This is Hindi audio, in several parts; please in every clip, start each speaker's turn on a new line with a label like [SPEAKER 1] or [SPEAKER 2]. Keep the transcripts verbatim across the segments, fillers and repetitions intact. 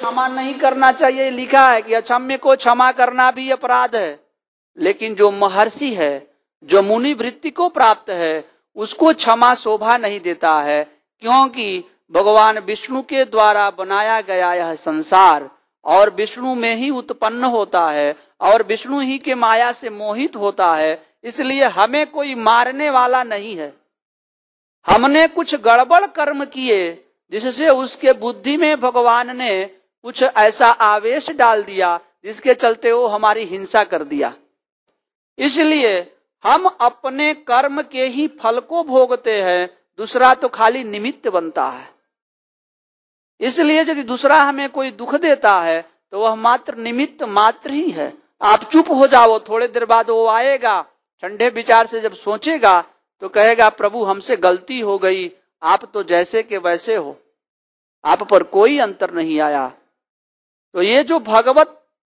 [SPEAKER 1] क्षमा नहीं करना चाहिए, लिखा है कि अक्षम्य को क्षमा करना भी अपराध है। लेकिन जो महर्षि है, जो मुनि वृत्ति को प्राप्त है, उसको क्षमा शोभा नहीं देता है, क्योंकि भगवान विष्णु के द्वारा बनाया गया यह संसार और विष्णु में ही उत्पन्न होता है और विष्णु ही के माया से मोहित होता है। इसलिए हमें कोई मारने वाला नहीं है। हमने कुछ गड़बड़ कर्म किए जिससे उसके बुद्धि में भगवान ने कुछ ऐसा आवेश डाल दिया जिसके चलते वो हमारी हिंसा कर दिया। इसलिए हम अपने कर्म के ही फल को भोगते हैं, दूसरा तो खाली निमित्त बनता है। इसलिए यदि दूसरा हमें कोई दुख देता है तो वह मात्र निमित्त मात्र ही है। आप चुप हो जाओ, थोड़ी देर बाद वो आएगा, ठंडे विचार से जब सोचेगा तो कहेगा प्रभु हमसे गलती हो गई, आप तो जैसे के वैसे हो, आप पर कोई अंतर नहीं आया। तो ये जो भगवत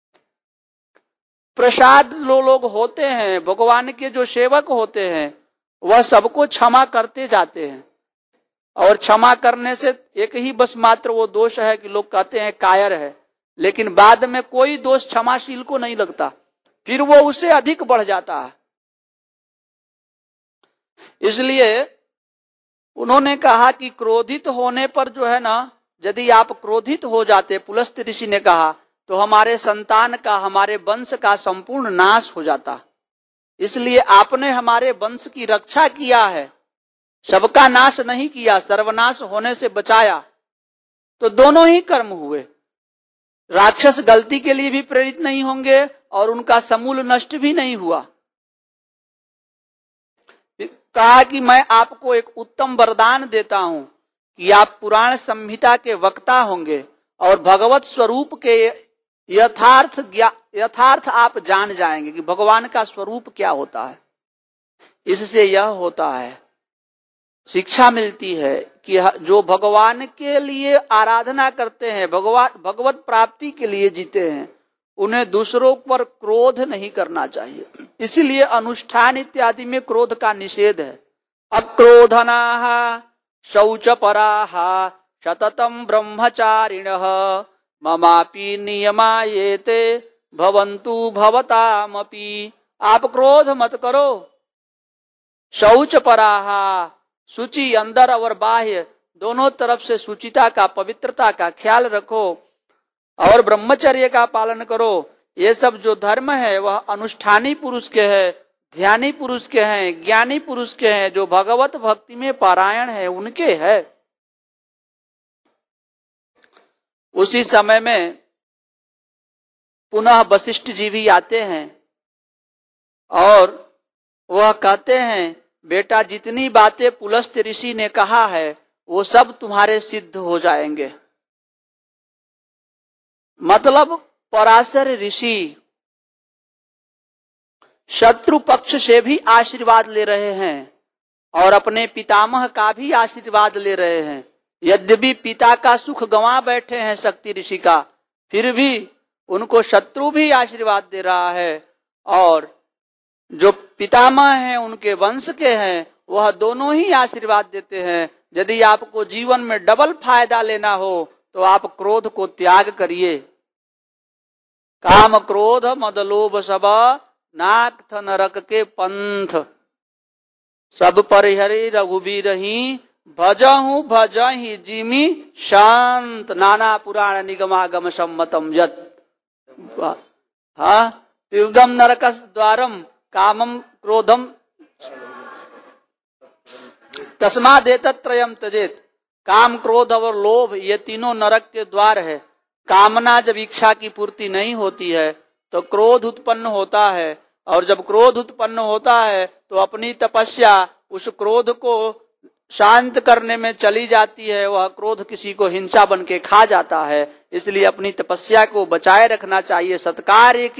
[SPEAKER 1] प्रसाद लो लोग होते हैं, भगवान के जो सेवक होते हैं, वह सबको क्षमा करते जाते हैं। और क्षमा करने से एक ही बस मात्र वो दोष है कि लोग कहते हैं कायर है, लेकिन बाद में कोई दोष क्षमाशील को नहीं लगता, फिर वो उससे अधिक बढ़ जाता है। इसलिए उन्होंने कहा कि क्रोधित होने पर जो है ना, यदि आप क्रोधित हो जाते, पुलस्त्य ऋषि ने कहा, तो हमारे संतान का, हमारे वंश का संपूर्ण नाश हो जाता। इसलिए आपने हमारे वंश की रक्षा किया है, सबका नाश नहीं किया, सर्वनाश होने से बचाया। तो दोनों ही कर्म हुए। राक्षस गलती के लिए भी प्रेरित नहीं होंगे और उनका समूल नष्ट भी नहीं हुआ। कहा कि मैं आपको एक उत्तम वरदान देता हूं कि आप पुराण संहिता के वक्ता होंगे और भगवत स्वरूप के यथार्थ यथार्थ आप जान जाएंगे कि भगवान का स्वरूप क्या होता है। इससे यह होता है, शिक्षा मिलती है कि जो भगवान के लिए आराधना करते हैं, भगवान भगवत प्राप्ति के लिए जीते हैं, उन्हें दूसरों पर क्रोध नहीं करना चाहिए। इसीलिए अनुष्ठान इत्यादि में क्रोध का निषेध है। अक्रोधनाः शौचपराः सततम ब्रह्मचारिणः ममापि नियमायेते भवन्तु भवतामपि। आप क्रोध मत करो। शौचपराः, शुचि अंदर और बाह्य दोनों तरफ से शुचिता का, पवित्रता का ख्याल रखो और ब्रह्मचर्य का पालन करो। ये सब जो धर्म है वह अनुष्ठानी पुरुष के है, ध्यानी पुरुष के हैं, ज्ञानी पुरुष के हैं, जो भगवत भक्ति में पारायण है उनके है। उसी समय में पुनः वशिष्ठ जी भी आते हैं और वह कहते हैं, बेटा जितनी बातें पुलस्त्य ऋषि ने कहा है वो सब तुम्हारे सिद्ध हो जाएंगे। मतलब पराशर ऋषि शत्रु पक्ष से भी आशीर्वाद ले रहे हैं और अपने पितामह का भी आशीर्वाद ले रहे हैं। यद्यपि पिता का सुख गंवा बैठे हैं शक्ति ऋषि का, फिर भी उनको शत्रु भी आशीर्वाद दे रहा है और जो पितामह हैं उनके वंश के हैं वह दोनों ही आशीर्वाद देते हैं। यदि आपको जीवन में डबल फायदा लेना हो तो आप क्रोध को त्याग करिए। काम क्रोध मद लोभ सब नाक नरक के पंथ, सब परिहरि रघुबीर ही भजहु भजहि जिमि शांत। नाना पुराण निगमागम सम्मतम यत्। हाँ, त्रिविधम नरकस द्वारम कामम क्रोधम तस्मादेतत्रयम् त्यजेत। काम, क्रोध और लोभ ये तीनों नरक के द्वार है। कामना जब इच्छा की पूर्ति नहीं होती है तो क्रोध उत्पन्न होता है और जब क्रोध उत्पन्न होता है तो अपनी तपस्या उस क्रोध को शांत करने में चली जाती है। वह क्रोध किसी को हिंसा बन के खा जाता है। इसलिए अपनी तपस्या को बचाए रखना चाहिए। सत्कार्य